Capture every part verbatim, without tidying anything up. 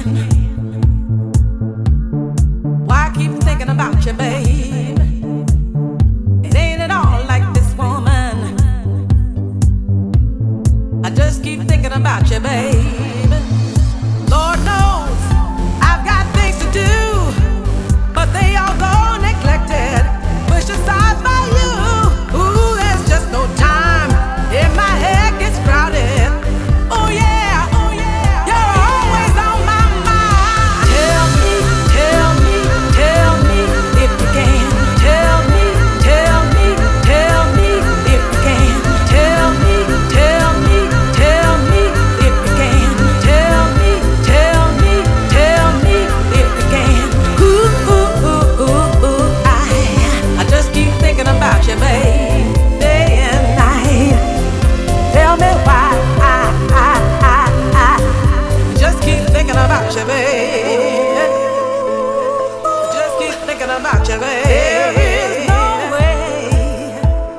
Why I keep thinking about you, babe? It ain't at all like this woman. I just keep thinking about you, babe. Lord knows I've got things to do, but they all go neglected, pushed aside by you. Ooh, there's just no time, and my head gets crowded. Oh yeah, oh yeah, you're always on my mind. Tell me, tell me, tell me if you can. Tell me, tell me, tell me if you can. Tell me, tell me, tell me if you can. Tell me, tell me, tell me if you can. Ooh, ooh, ooh, ooh, ooh, I, I just keep thinking about you, babe, day and night. Tell me why I, I, I, I just keep thinking about you, babe. Just keep thinking about you, babe. There is no way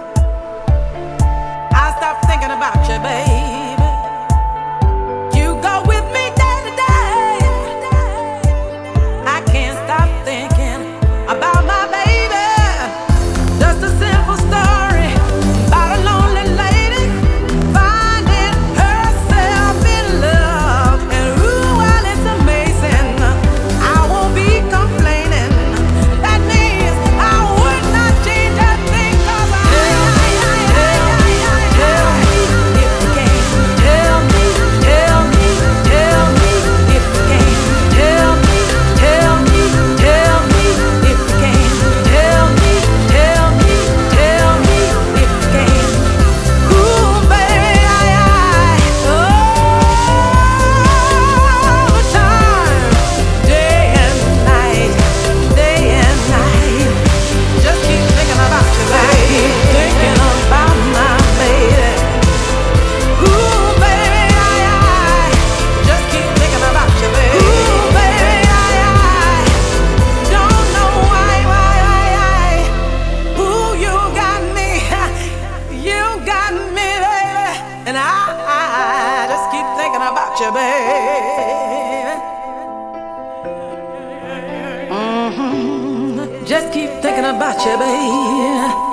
I stop thinking about you, babe. You go with me day to day. I can't stop thinking about my baby. Just a simple story about a lonely lady finding herself in love. And ooh, while it's amazing, I won't be complaining. That means I would not change a thing, 'cause I tell me if you can. Tell me, tell me, tell me if you can. Tell me, tell me, tell me if you can. Tell me, tell me, tell me if you can. Ooh, baby, I, I, all the time, day and night, day and night. Just keep thinking about you, baby. Thinking about my baby. Ooh, baby, I, I just keep thinking about you, baby. Ooh, baby, I, I don't know why, why, why, why. Ooh, you got me, you got me, baby, and I, I just keep thinking about you, baby. Mhm. Just keep thinking about you, baby.